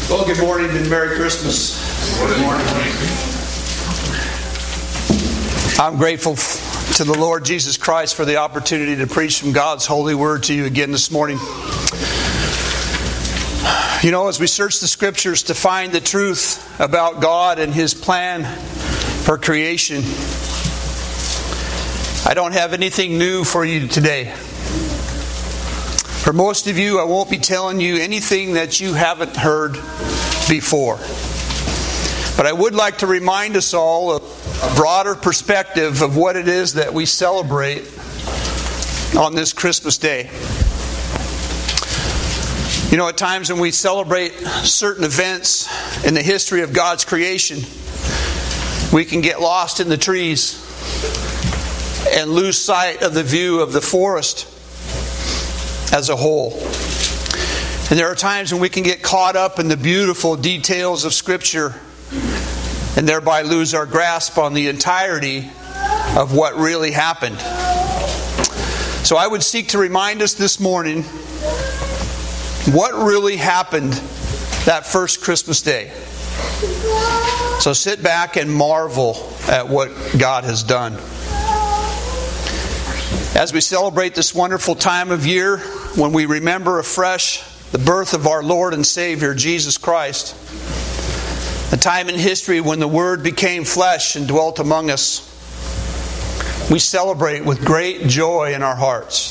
Well, good morning and Merry Christmas. Good morning. I'm grateful to the Lord Jesus Christ for the opportunity to preach from God's holy word to you again this morning. You know, as we search the scriptures to find the truth about God and His plan for creation, I don't have anything new for you today. For most of you, I won't be telling you anything that you haven't heard before. But I would like to remind us all of a broader perspective of what it is that we celebrate on this Christmas day. You know, at times when we celebrate certain events in the history of God's creation, we can get lost in the trees and lose sight of the view of the forest as a whole. And there are times when we can get caught up in the beautiful details of Scripture and thereby lose our grasp on the entirety of what really happened. So I would seek to remind us this morning what really happened that first Christmas day. So sit back and marvel at what God has done. As we celebrate this wonderful time of year, when we remember afresh the birth of our Lord and Savior, Jesus Christ, a time in history when the Word became flesh and dwelt among us, we celebrate with great joy in our hearts.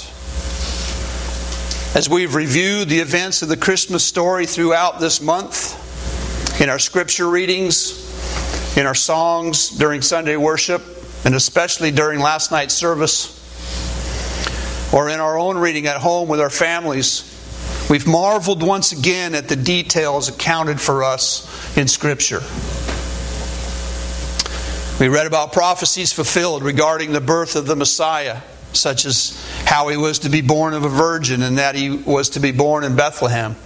As we've reviewed the events of the Christmas story throughout this month, in our scripture readings, in our songs during Sunday worship, and especially during last night's service, or in our own reading at home with our families, we've marveled once again at the details accounted for us in Scripture. We read about prophecies fulfilled regarding the birth of the Messiah, such as how He was to be born of a virgin and that He was to be born in Bethlehem.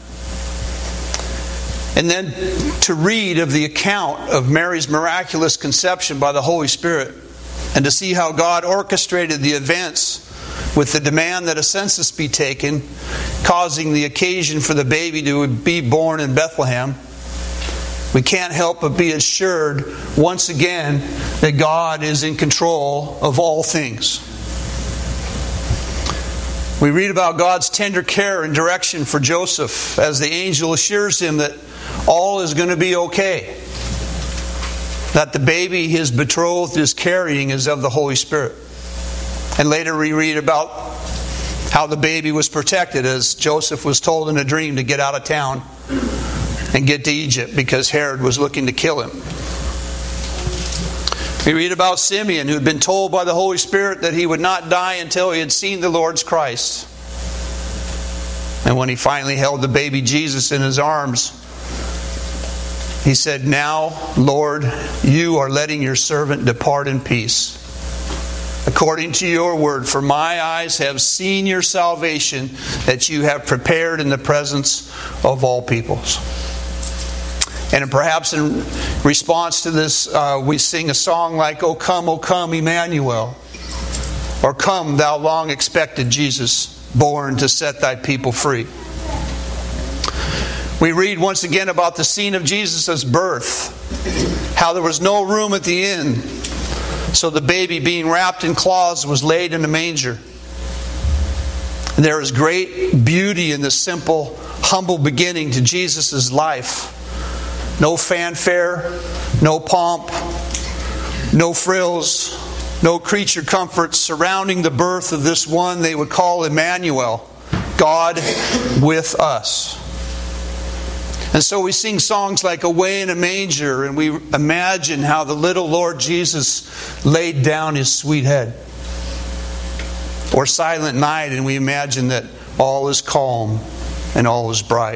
And then to read of the account of Mary's miraculous conception by the Holy Spirit, and to see how God orchestrated the events with the demand that a census be taken, causing the occasion for the baby to be born in Bethlehem, we can't help but be assured once again that God is in control of all things. We read about God's tender care and direction for Joseph as the angel assures him that all is going to be okay, that the baby his betrothed is carrying is of the Holy Spirit. And later we read about how the baby was protected as Joseph was told in a dream to get out of town and get to Egypt because Herod was looking to kill him. We read about Simeon, who had been told by the Holy Spirit that he would not die until he had seen the Lord's Christ. And when he finally held the baby Jesus in his arms, he said, "Now, Lord, you are letting your servant depart in peace, according to your word, for my eyes have seen your salvation that you have prepared in the presence of all peoples." And perhaps in response to this, we sing a song like, O come, Emmanuel," or "Come, thou long expected Jesus, born to set thy people free." We read once again about the scene of Jesus' birth, how there was no room at the inn, so the baby, being wrapped in cloths, was laid in a manger. And there is great beauty in the simple, humble beginning to Jesus' life. No fanfare, no pomp, no frills, no creature comforts surrounding the birth of this one they would call Emmanuel, God with us. And so we sing songs like "Away in a Manger," and we imagine how the little Lord Jesus laid down His sweet head. Or "Silent Night," and we imagine that all is calm and all is bright.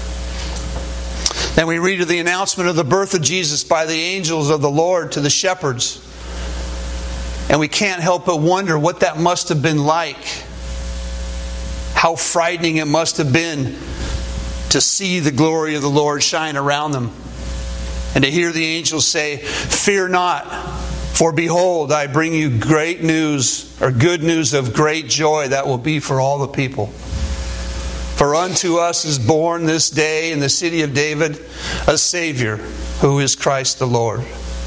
Then we read of the announcement of the birth of Jesus by the angels of the Lord to the shepherds. And we can't help but wonder what that must have been like. How frightening it must have been to see the glory of the Lord shine around them. And to hear the angels say, "Fear not, for behold, I bring you great news," or good news of great joy that will be for all the people. For unto us is born this day in the city of David a Savior, who is Christ the Lord.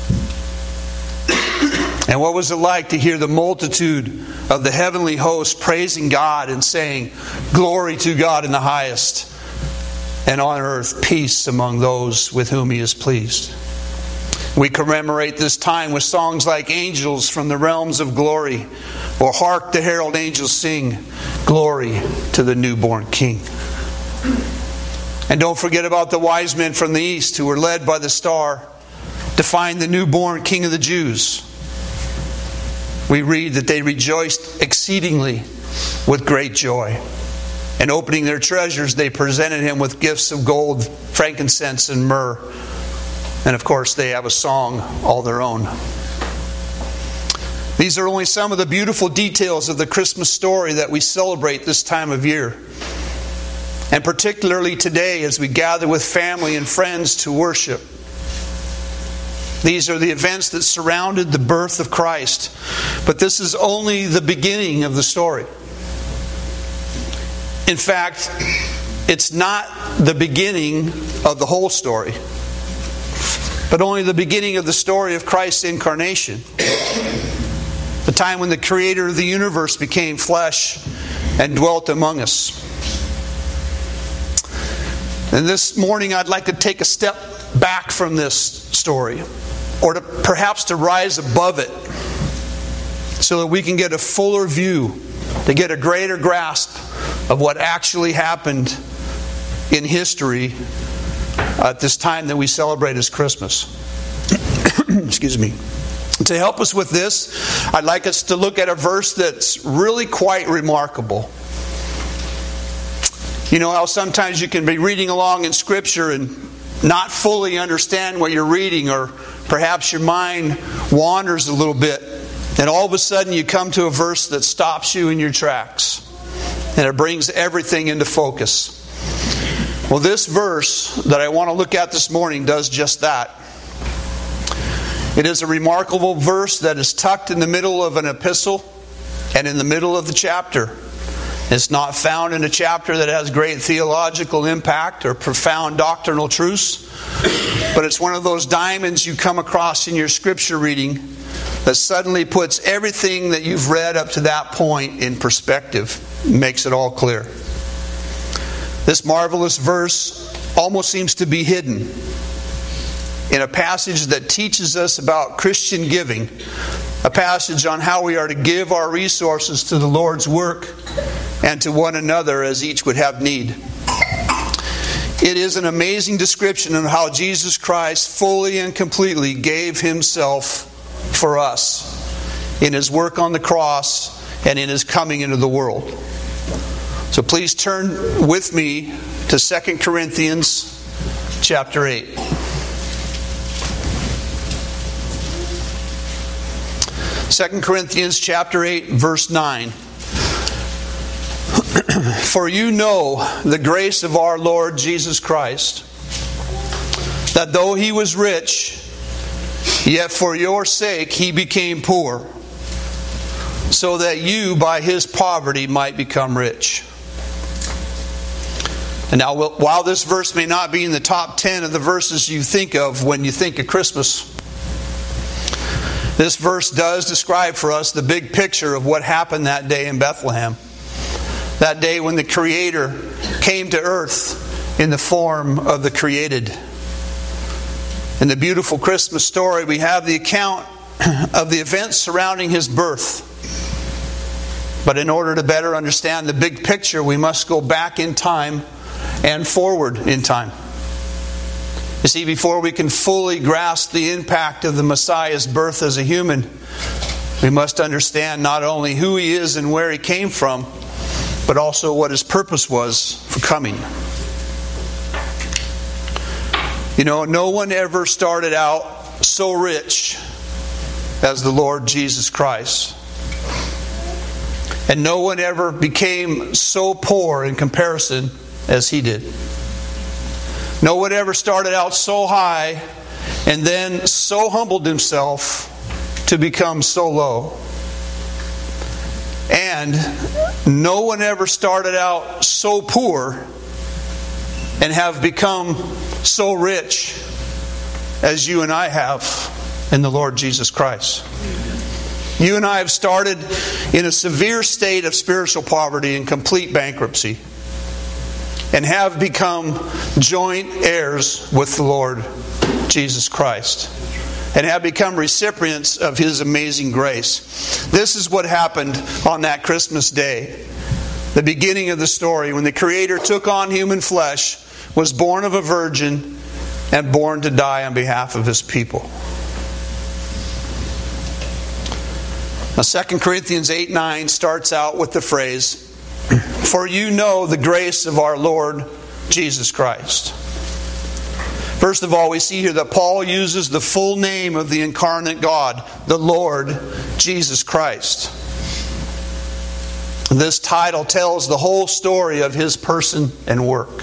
And what was it like to hear the multitude of the heavenly host praising God and saying, "Glory to God in the highest, and on earth peace among those with whom He is pleased." We commemorate this time with songs like "Angels from the Realms of Glory," or "Hark the Herald Angels Sing, Glory to the Newborn King." And don't forget about the wise men from the east who were led by the star to find the newborn King of the Jews. We read that they rejoiced exceedingly with great joy. And opening their treasures, they presented Him with gifts of gold, frankincense, and myrrh. And of course, they have a song all their own. These are only some of the beautiful details of the Christmas story that we celebrate this time of year. And particularly today as we gather with family and friends to worship. These are the events that surrounded the birth of Christ. But this is only the beginning of the story. In fact, it's not the beginning of the whole story, but only the beginning of the story of Christ's incarnation. The time when the Creator of the universe became flesh and dwelt among us. And this morning I'd like to take a step back from this story, or perhaps to rise above it, so that we can get a fuller view, to get a greater grasp of what actually happened in history at this time that we celebrate as Christmas. Excuse me. To help us with this, I'd like us to look at a verse that's really quite remarkable. You know how sometimes you can be reading along in Scripture and not fully understand what you're reading, or perhaps your mind wanders a little bit, and all of a sudden you come to a verse that stops you in your tracks, and it brings everything into focus. Well, this verse that I want to look at this morning does just that. It is a remarkable verse that is tucked in the middle of an epistle and in the middle of the chapter. It's not found in a chapter that has great theological impact or profound doctrinal truths, but it's one of those diamonds you come across in your Scripture reading that suddenly puts everything that you've read up to that point in perspective, makes it all clear. This marvelous verse almost seems to be hidden in a passage that teaches us about Christian giving, a passage on how we are to give our resources to the Lord's work and to one another as each would have need. It is an amazing description of how Jesus Christ fully and completely gave Himself for us in His work on the cross and in His coming into the world. So please turn with me to 2 Corinthians chapter 8. 2 Corinthians chapter 8, verse 9. For you know the grace of our Lord Jesus Christ, that though He was rich, yet for your sake He became poor, so that you by His poverty might become rich. And now, while this verse may not be in the top 10 of the verses you think of when you think of Christmas, this verse does describe for us the big picture of what happened that day in Bethlehem. That day when the Creator came to earth in the form of the created. In the beautiful Christmas story, we have the account of the events surrounding His birth. But in order to better understand the big picture, we must go back in time and forward in time. You see, before we can fully grasp the impact of the Messiah's birth as a human, we must understand not only who He is and where He came from, but also what His purpose was for coming. You know, no one ever started out so rich as the Lord Jesus Christ. And no one ever became so poor in comparison as He did. No one ever started out so high and then so humbled Himself to become so low. And no one ever started out so poor and have become so rich as you and I have in the Lord Jesus Christ. You and I have started in a severe state of spiritual poverty and complete bankruptcy, and have become joint heirs with the Lord Jesus Christ, and have become recipients of His amazing grace. This is what happened on that Christmas day, the beginning of the story, when the Creator took on human flesh, was born of a virgin, and born to die on behalf of His people. Now 2 Corinthians 8:9 starts out with the phrase, "For you know the grace of our Lord Jesus Christ." First of all, we see here that Paul uses the full name of the incarnate God, the Lord Jesus Christ. This title tells the whole story of His person and work.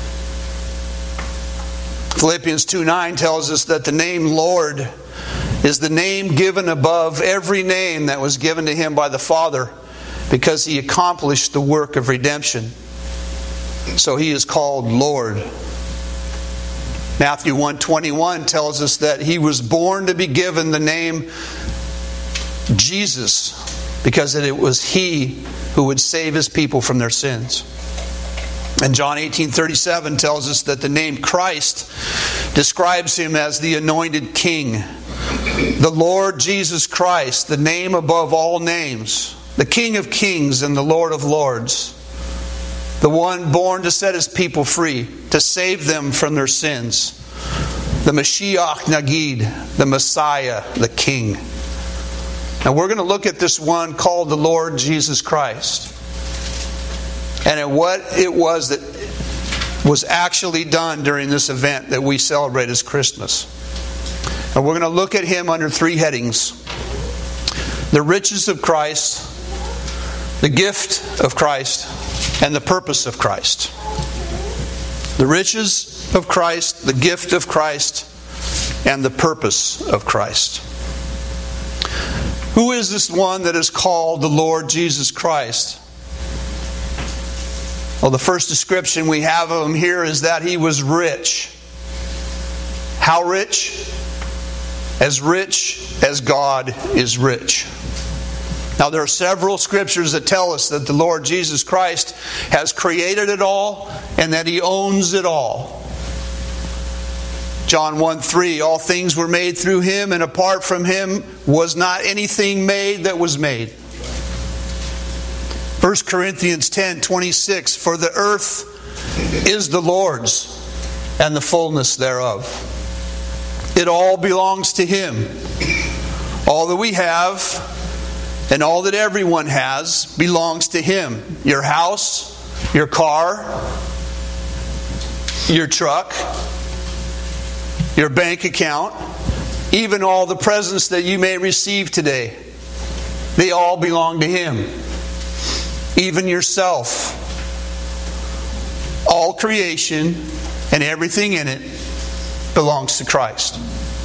Philippians 2:9 tells us that the name Lord is the name given above every name that was given to Him by the Father, because He accomplished the work of redemption. So He is called Lord. Matthew 1:21 tells us that He was born to be given the name Jesus, because it was He who would save His people from their sins. And John 18:37 tells us that the name Christ describes Him as the anointed King. The Lord Jesus Christ, the name above all names, the King of kings and the Lord of lords, the one born to set His people free, to save them from their sins, the Mashiach Nagid, the Messiah, the King. Now we're going to look at this one called the Lord Jesus Christ, and at what it was that was actually done during this event that we celebrate as Christmas. And we're going to look at Him under three headings: the riches of Christ, the gift of Christ, and the purpose of Christ. The riches of Christ, the gift of Christ, and the purpose of Christ. Who is this one that is called the Lord Jesus Christ? Well, the first description we have of Him here is that He was rich. How rich? As rich as God is rich. Now there are several scriptures that tell us that the Lord Jesus Christ has created it all and that He owns it all. John 1:3, all things were made through Him, and apart from Him was not anything made that was made. 1 Corinthians 10:26, for the earth is the Lord's and the fullness thereof. It all belongs to Him. All that we have and all that everyone has belongs to Him. Your house, your car, your truck, your bank account, even all the presents that you may receive today, they all belong to Him. Even yourself. All creation and everything in it belongs to Christ.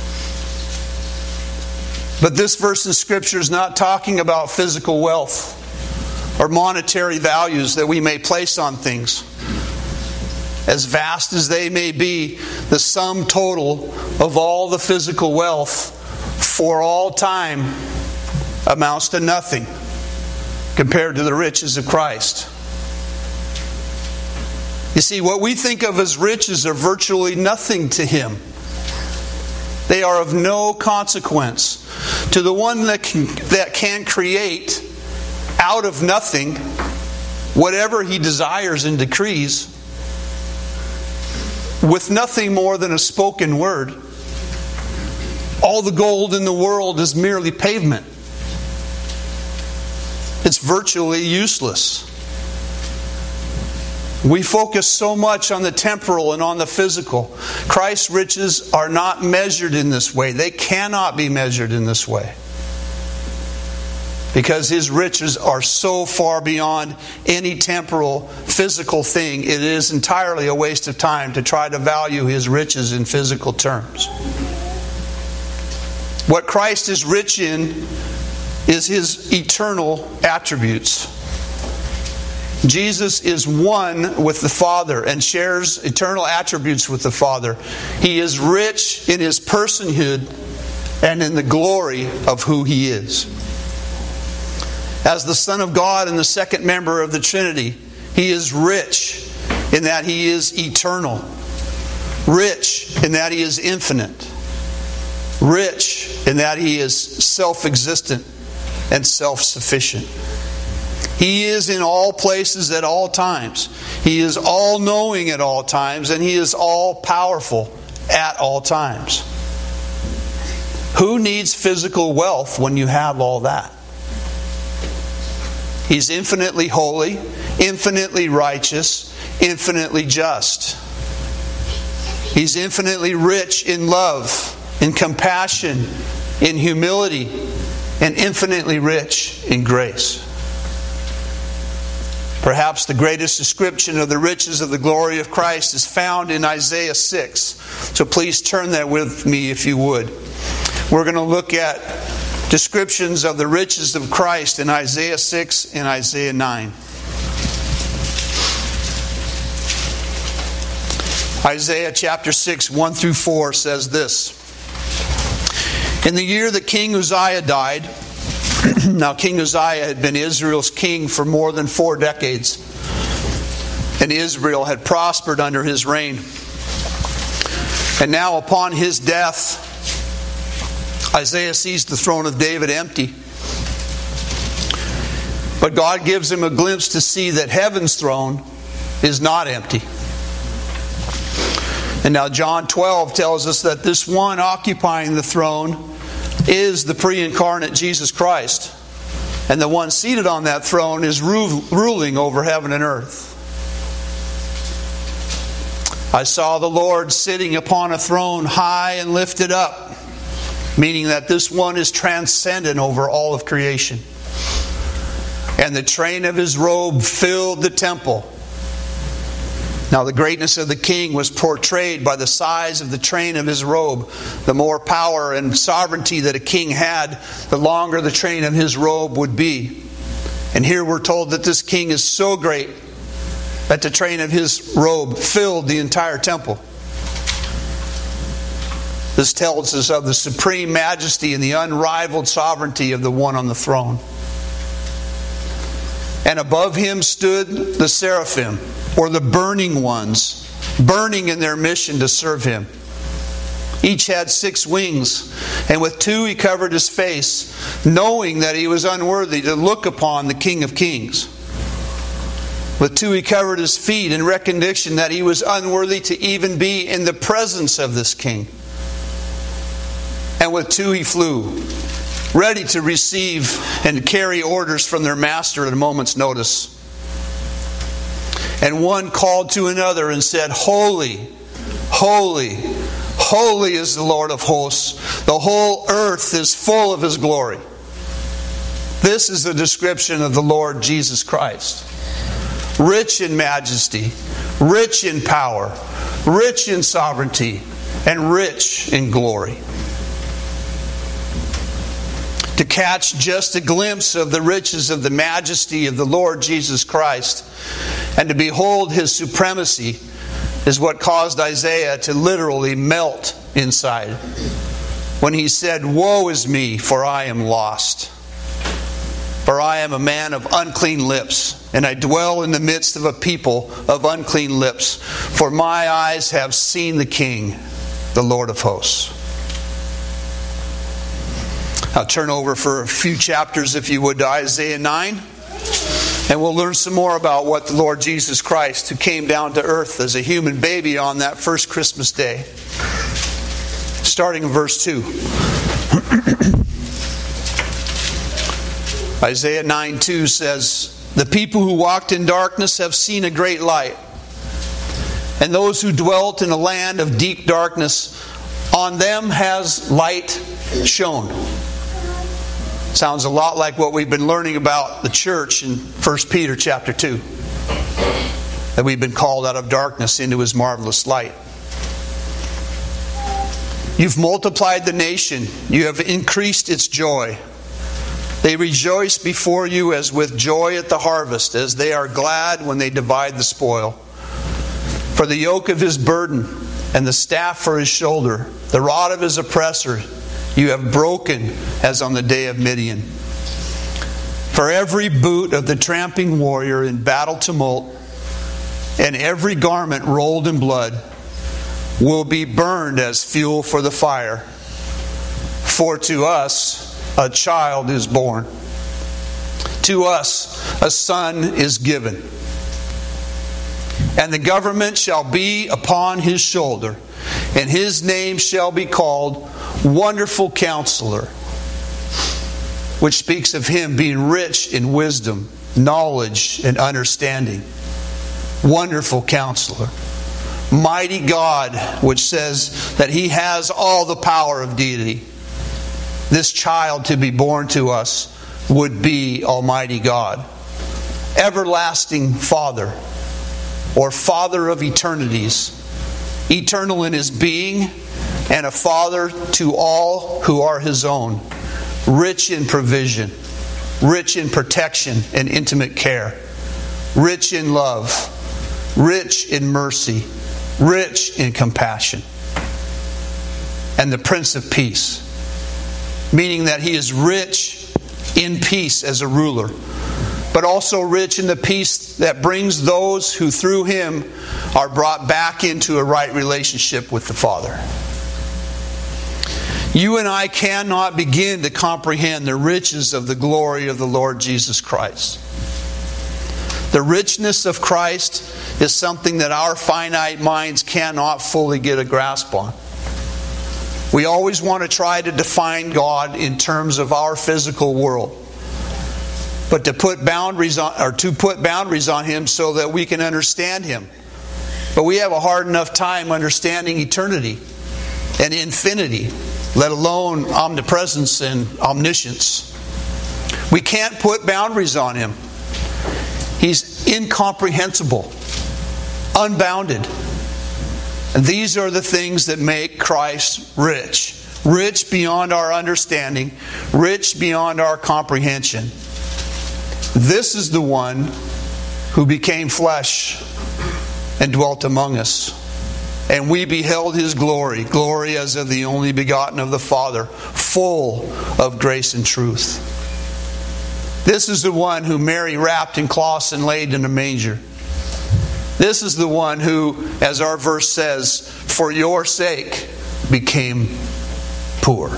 But this verse in Scripture is not talking about physical wealth or monetary values that we may place on things. As vast as they may be, the sum total of all the physical wealth for all time amounts to nothing compared to the riches of Christ. You see, what we think of as riches are virtually nothing to Him. They are of no consequence. To the one that can create out of nothing whatever He desires and decrees, with nothing more than a spoken word, all the gold in the world is merely pavement. It's virtually useless. We focus so much on the temporal and on the physical. Christ's riches are not measured in this way. They cannot be measured in this way. Because His riches are so far beyond any temporal, physical thing, it is entirely a waste of time to try to value His riches in physical terms. What Christ is rich in is His eternal attributes. Jesus is one with the Father and shares eternal attributes with the Father. He is rich in His personhood and in the glory of who He is. As the Son of God and the second member of the Trinity, He is rich in that He is eternal, rich in that He is infinite, rich in that He is self-existent and self-sufficient. He is in all places at all times. He is all-knowing at all times, and He is all-powerful at all times. Who needs physical wealth when you have all that? He's infinitely holy, infinitely righteous, infinitely just. He's infinitely rich in love, in compassion, in humility, and infinitely rich in grace. Perhaps the greatest description of the riches of the glory of Christ is found in Isaiah 6. So please turn there with me if you would. We're going to look at descriptions of the riches of Christ in Isaiah 6 and Isaiah 9. Isaiah chapter 6, 1 through 4 says this. In the year that King Uzziah died, now King Uzziah had been Israel's king for more than 4 decades, and Israel had prospered under his reign. And now upon his death, Isaiah sees the throne of David empty. But God gives him a glimpse to see that heaven's throne is not empty. And now John 12 tells us that this one occupying the throne is the pre-incarnate Jesus Christ. And the one seated on that throne is ruling over heaven and earth. I saw the Lord sitting upon a throne high and lifted up, meaning that this one is transcendent over all of creation. And the train of His robe filled the temple. Now the greatness of the king was portrayed by the size of the train of his robe. The more power and sovereignty that a king had, the longer the train of his robe would be. And here we're told that this king is so great that the train of his robe filled the entire temple. This tells us of the supreme majesty and the unrivaled sovereignty of the one on the throne. And above Him stood the seraphim, or the burning ones, burning in their mission to serve Him. Each had 6 wings, and with 2 He covered His face, knowing that He was unworthy to look upon the King of Kings. With 2 He covered His feet in recognition that He was unworthy to even be in the presence of this King. And with 2 He flew, ready to receive and carry orders from their master at a moment's notice. And one called to another and said, Holy, holy, holy is the Lord of hosts. The whole earth is full of His glory. This is a description of the Lord Jesus Christ. Rich in majesty, rich in power, rich in sovereignty, and rich in glory. To catch just a glimpse of the riches of the majesty of the Lord Jesus Christ and to behold His supremacy is what caused Isaiah to literally melt inside when he said, Woe is me, for I am lost. For I am a man of unclean lips, and I dwell in the midst of a people of unclean lips. For my eyes have seen the King, the Lord of hosts. I'll turn over for a few chapters, if you would, to Isaiah 9. And we'll learn some more about what the Lord Jesus Christ, who came down to earth as a human baby on that first Christmas day. Starting in verse 2. Isaiah 9:2 says, The people who walked in darkness have seen a great light. And those who dwelt in a land of deep darkness, on them has light shone. Sounds a lot like what we've been learning about the church in 1 Peter chapter 2. That we've been called out of darkness into His marvelous light. You've multiplied the nation. You have increased its joy. They rejoice before you as with joy at the harvest, as they are glad when they divide the spoil. For the yoke of his burden and the staff for his shoulder, the rod of his oppressor, you have broken as on the day of Midian. For every boot of the tramping warrior in battle tumult, and every garment rolled in blood, will be burned as fuel for the fire. For to us a child is born. To us a son is given. And the government shall be upon his shoulder, and his name shall be called Wonderful Counselor, which speaks of him being rich in wisdom, knowledge, and understanding. Wonderful Counselor. Mighty God, which says that he has all the power of deity. This child to be born to us would be Almighty God. Everlasting Father, or Father of eternities, eternal in his being, and a Father to all who are his own, rich in provision, rich in protection and intimate care, rich in love, rich in mercy, rich in compassion, and the Prince of Peace, meaning that he is rich in peace as a ruler, but also rich in the peace that brings those who through him are brought back into a right relationship with the Father. You and I cannot begin to comprehend the riches of the glory of the Lord Jesus Christ. The richness of Christ is something that our finite minds cannot fully get a grasp on. We always want to try to define God in terms of our physical world. But to put boundaries on him so that we can understand him. But we have a hard enough time understanding eternity and infinity, let alone omnipresence and omniscience. We can't put boundaries on him. He's incomprehensible, unbounded. And these are the things that make Christ rich. Rich beyond our understanding, rich beyond our comprehension. This is the one who became flesh and dwelt among us. And we beheld his glory, glory as of the only begotten of the Father, full of grace and truth. This is the one who Mary wrapped in cloths and laid in a manger. This is the one who, as our verse says, for your sake became poor.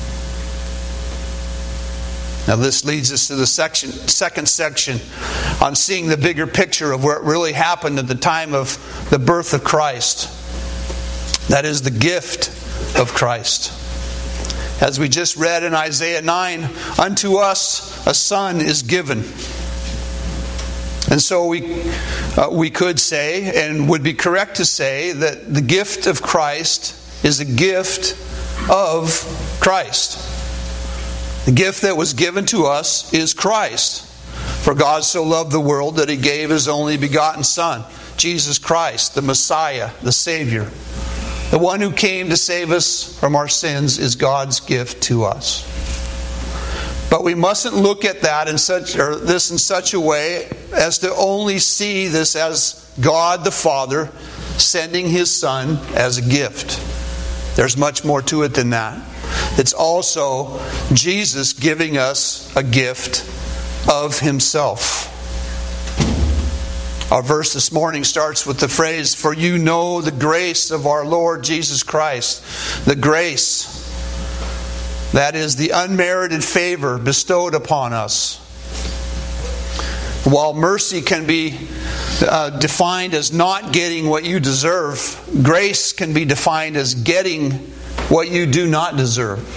Now this leads us to the second section on seeing the bigger picture of what really happened at the time of the birth of Christ. That is the gift of Christ. As we just read in Isaiah 9, unto us a son is given. And so we could say, and would be correct to say, that the gift of Christ is a gift of Christ. The gift that was given to us is Christ. For God so loved the world that he gave his only begotten Son, Jesus Christ, the Messiah, the Savior. The one who came to save us from our sins is God's gift to us. But we mustn't look at that in such a way as to only see this as God the Father sending his Son as a gift. There's much more to it than that. It's also Jesus giving us a gift of himself. Our verse this morning starts with the phrase, for you know the grace of our Lord Jesus Christ. The grace, that is the unmerited favor bestowed upon us. While mercy can be defined as not getting what you deserve, grace can be defined as getting what you do not deserve.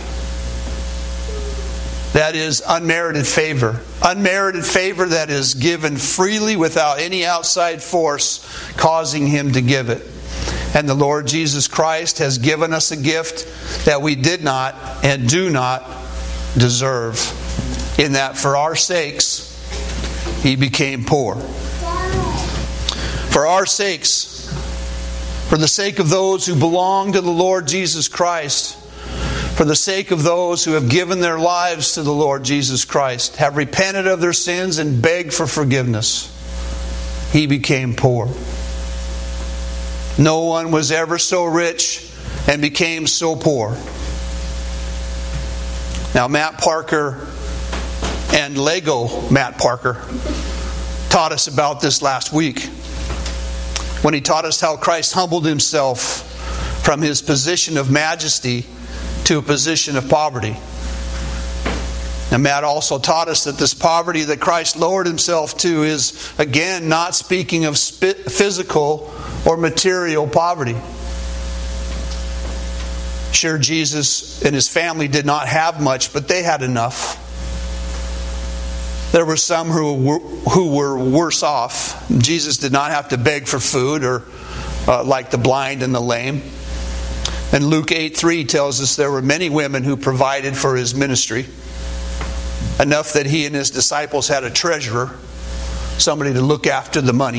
That is unmerited favor. Unmerited favor that is given freely without any outside force causing him to give it. And the Lord Jesus Christ has given us a gift that we did not and do not deserve. In that for our sakes, he became poor. For our sakes, for the sake of those who belong to the Lord Jesus Christ, for the sake of those who have given their lives to the Lord Jesus Christ, have repented of their sins and begged for forgiveness, He became poor. No one was ever so rich and became so poor. Now, Matt Parker and Lego Matt Parker taught us about this last week when he taught us how Christ humbled Himself from His position of majesty to a position of poverty. And Matt also taught us that this poverty that Christ lowered Himself to is, again, not speaking of physical or material poverty. Sure, Jesus and His family did not have much, but they had enough. There were some who were worse off. Jesus did not have to beg for food, or like the blind and the lame. And Luke 8:3 tells us there were many women who provided for His ministry, enough that He and His disciples had a treasurer, somebody to look after the money.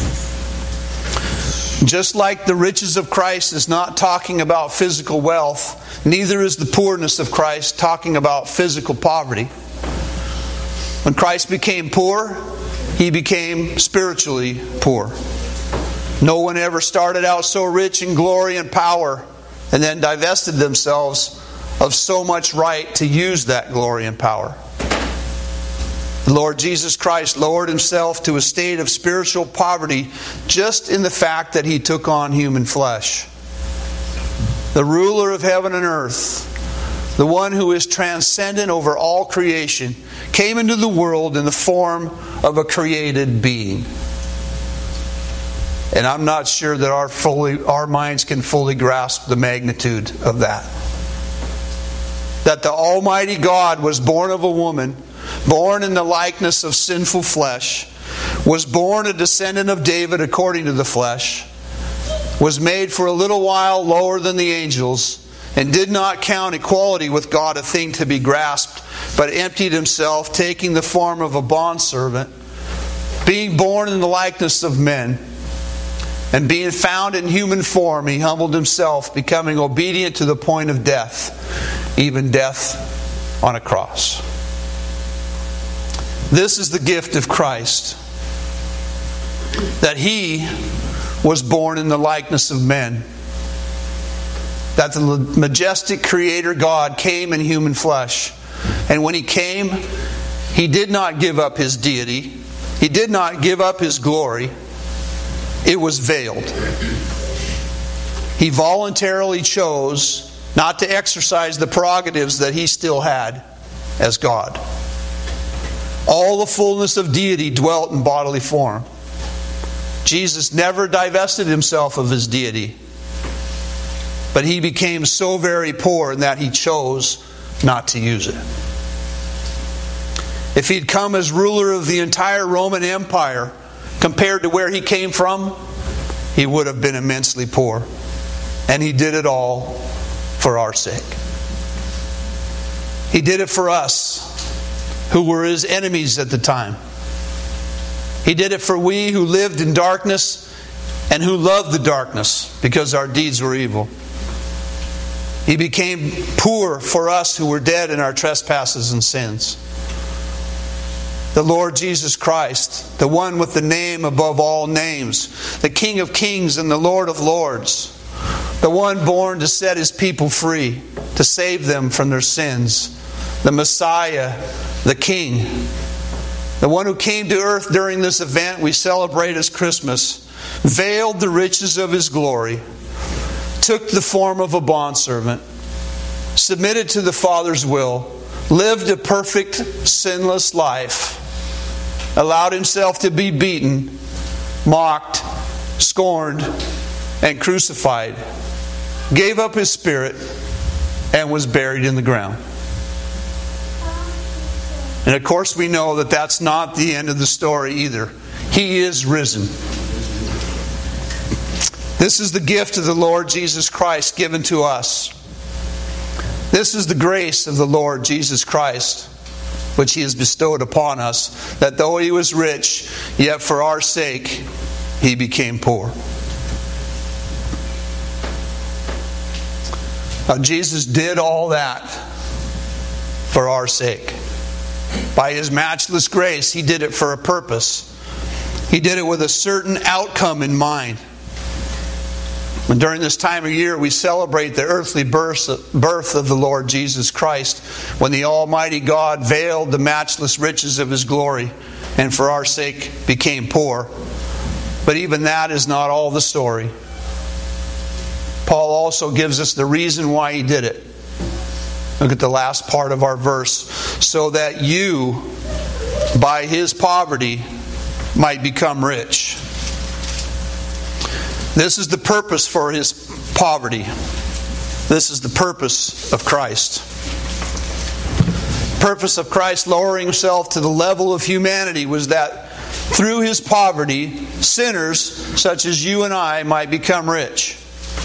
Just like the riches of Christ is not talking about physical wealth, neither is the poorness of Christ talking about physical poverty. When Christ became poor, He became spiritually poor. No one ever started out so rich in glory and power and then divested themselves of so much right to use that glory and power. The Lord Jesus Christ lowered Himself to a state of spiritual poverty just in the fact that He took on human flesh. The ruler of heaven and earth, the one who is transcendent over all creation, came into the world in the form of a created being. And I'm not sure that our minds can fully grasp the magnitude of that. That the Almighty God was born of a woman, born in the likeness of sinful flesh, was born a descendant of David according to the flesh, was made for a little while lower than the angels, and did not count equality with God a thing to be grasped, but emptied Himself, taking the form of a bondservant, being born in the likeness of men, and being found in human form, He humbled Himself, becoming obedient to the point of death, even death on a cross. This is the gift of Christ, that He was born in the likeness of men, that the majestic Creator God came in human flesh. And when He came, He did not give up His deity. He did not give up His glory. It was veiled. He voluntarily chose not to exercise the prerogatives that He still had as God. All the fullness of deity dwelt in bodily form. Jesus never divested Himself of His deity, but He became so very poor in that He chose not to use it. If He'd come as ruler of the entire Roman Empire, compared to where He came from, He would have been immensely poor. And He did it all for our sake. He did it for us, who were His enemies at the time. He did it for we who lived in darkness and who loved the darkness because our deeds were evil. He became poor for us who were dead in our trespasses and sins. The Lord Jesus Christ, the one with the name above all names, the King of kings and the Lord of lords, the one born to set His people free, to save them from their sins, the Messiah, the King, the one who came to earth during this event we celebrate as Christmas, veiled the riches of His glory, took the form of a bondservant, submitted to the Father's will, lived a perfect, sinless life, allowed Himself to be beaten, mocked, scorned, and crucified, gave up His spirit, and was buried in the ground. And of course we know that that's not the end of the story either. He is risen. This is the gift of the Lord Jesus Christ given to us. This is the grace of the Lord Jesus Christ, which He has bestowed upon us, that though He was rich, yet for our sake He became poor. Now, Jesus did all that for our sake. By His matchless grace, He did it for a purpose. He did it with a certain outcome in mind. And during this time of year, we celebrate the earthly birth of the Lord Jesus Christ, when the Almighty God veiled the matchless riches of His glory and for our sake became poor. But even that is not all the story. Paul also gives us the reason why He did it. Look at the last part of our verse. So that you, by His poverty, might become rich. This is the purpose for His poverty. This is the purpose of Christ. The purpose of Christ lowering Himself to the level of humanity was that through His poverty, sinners such as you and I might become rich.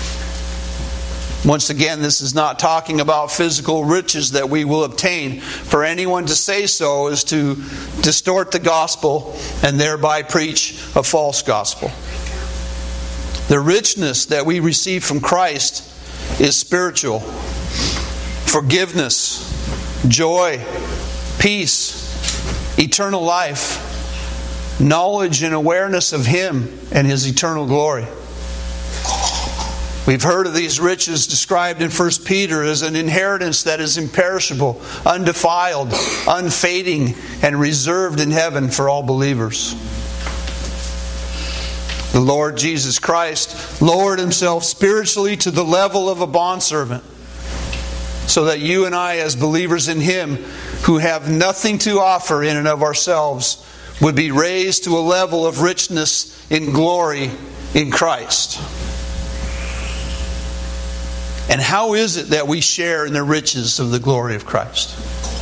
Once again, this is not talking about physical riches that we will obtain. For anyone to say so is to distort the gospel and thereby preach a false gospel. The richness that we receive from Christ is spiritual. Forgiveness, joy, peace, eternal life, knowledge and awareness of Him and His eternal glory. We've heard of these riches described in 1 Peter as an inheritance that is imperishable, undefiled, unfading, and reserved in heaven for all believers. The Lord Jesus Christ lowered Himself spiritually to the level of a bondservant, so that you and I, as believers in Him, who have nothing to offer in and of ourselves, would be raised to a level of richness in glory in Christ. And how is it that we share in the riches of the glory of Christ?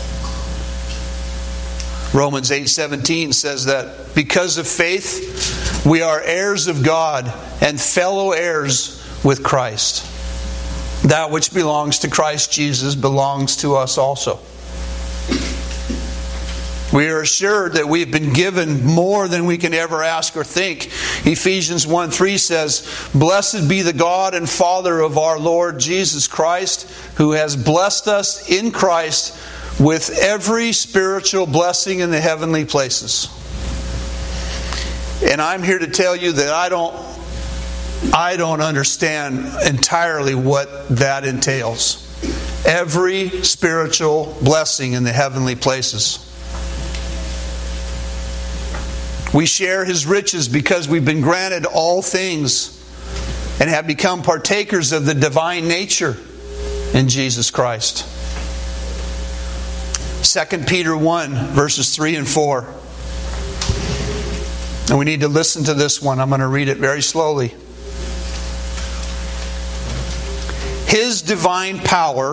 Romans 8:17 says that because of faith, we are heirs of God and fellow heirs with Christ. That which belongs to Christ Jesus belongs to us also. We are assured that we have been given more than we can ever ask or think. Ephesians 1:3 says, "Blessed be the God and Father of our Lord Jesus Christ, who has blessed us in Christ with every spiritual blessing in the heavenly places." And I'm here to tell you that I don't understand entirely what that entails. Every spiritual blessing in the heavenly places. We share His riches because we've been granted all things and have become partakers of the divine nature in Jesus Christ. 2 Peter 1, verses 3 and 4. And we need to listen to this one. I'm going to read it very slowly. His divine power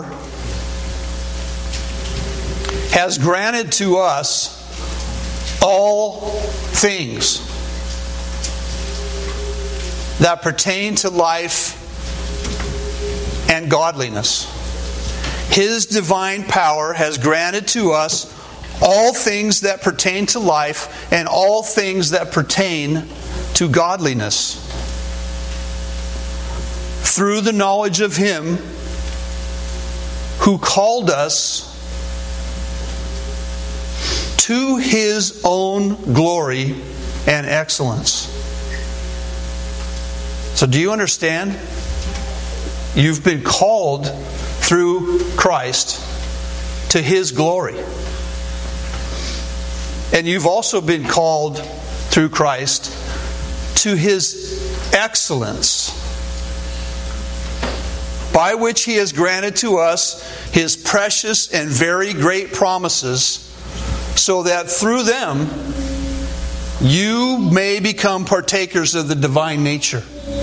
has granted to us all things that pertain to life and godliness. His divine power has granted to us all things that pertain to life and all things that pertain to godliness, through the knowledge of Him who called us to His own glory and excellence. So do you understand? You've been called through Christ to His glory. And you've also been called through Christ to His excellence, by which He has granted to us His precious and very great promises, so that through them you may become partakers of the divine nature,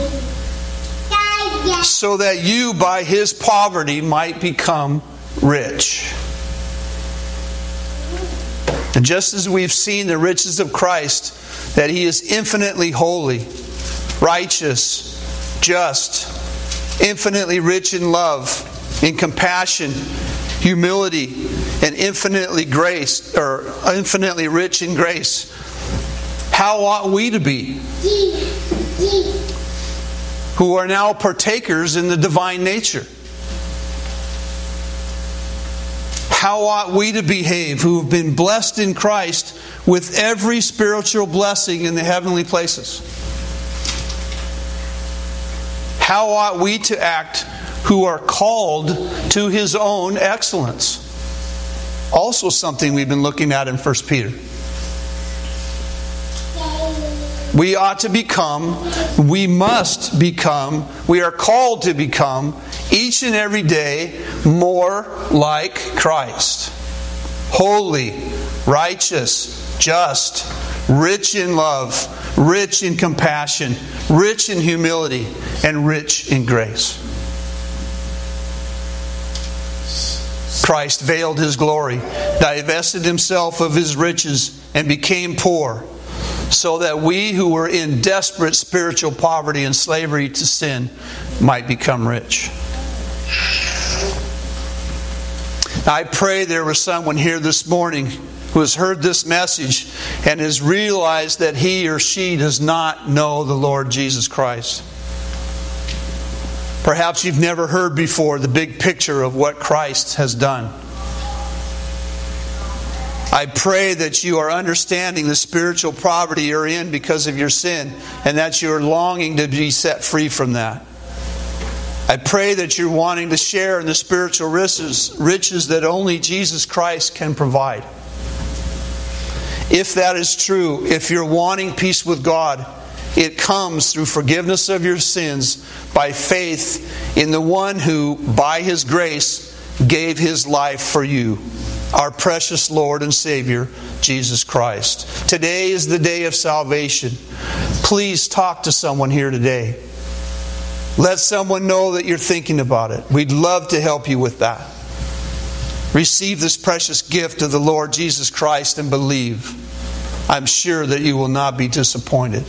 so that you by His poverty might become rich. And just as we've seen the riches of Christ, that He is infinitely holy, righteous, just, infinitely rich in love, in compassion, humility, and infinitely rich in grace, how ought we to be, who are now partakers in the divine nature? how ought we to behave who have been blessed in Christ with every spiritual blessing in the heavenly places? How ought we to act who are called to His own excellence? Also something we've been looking at in 1 Peter. We ought to become, we must become, we are called to become each and every day more like Christ. Holy, righteous, just, rich in love, rich in compassion, rich in humility, and rich in grace. Christ veiled His glory, divested Himself of His riches, and became poor, so that we who were in desperate spiritual poverty and slavery to sin might become rich. I pray there was someone here this morning who has heard this message and has realized that he or she does not know the Lord Jesus Christ. Perhaps you've never heard before the big picture of what Christ has done. I pray that you are understanding the spiritual poverty you're in because of your sin, and that you're longing to be set free from that. I pray that you're wanting to share in the spiritual riches that only Jesus Christ can provide. If that is true, if you're wanting peace with God, it comes through forgiveness of your sins by faith in the one who, by His grace, gave His life for you, our precious Lord and Savior, Jesus Christ. Today is the day of salvation. Please talk to someone here today. Let someone know that you're thinking about it. We'd love to help you with that. Receive this precious gift of the Lord Jesus Christ and believe. I'm sure that you will not be disappointed.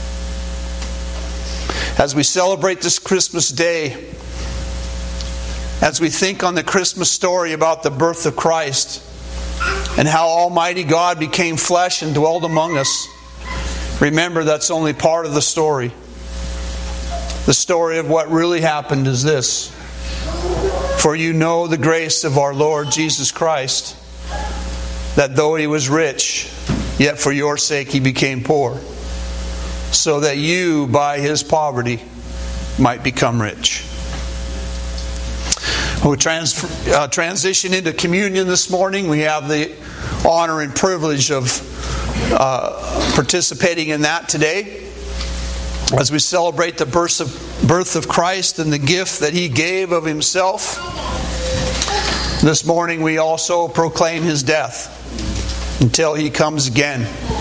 As we celebrate this Christmas day, as we think on the Christmas story about the birth of Christ and how Almighty God became flesh and dwelled among us, remember that's only part of the story. The story of what really happened is this. For you know the grace of our Lord Jesus Christ, that though He was rich, yet for your sake He became poor, so that you by His poverty might become rich. We'll transition into communion this morning. We have the honor and privilege of participating in that today as we celebrate the birth of Christ and the gift that He gave of Himself. This morning we also proclaim His death until He comes again.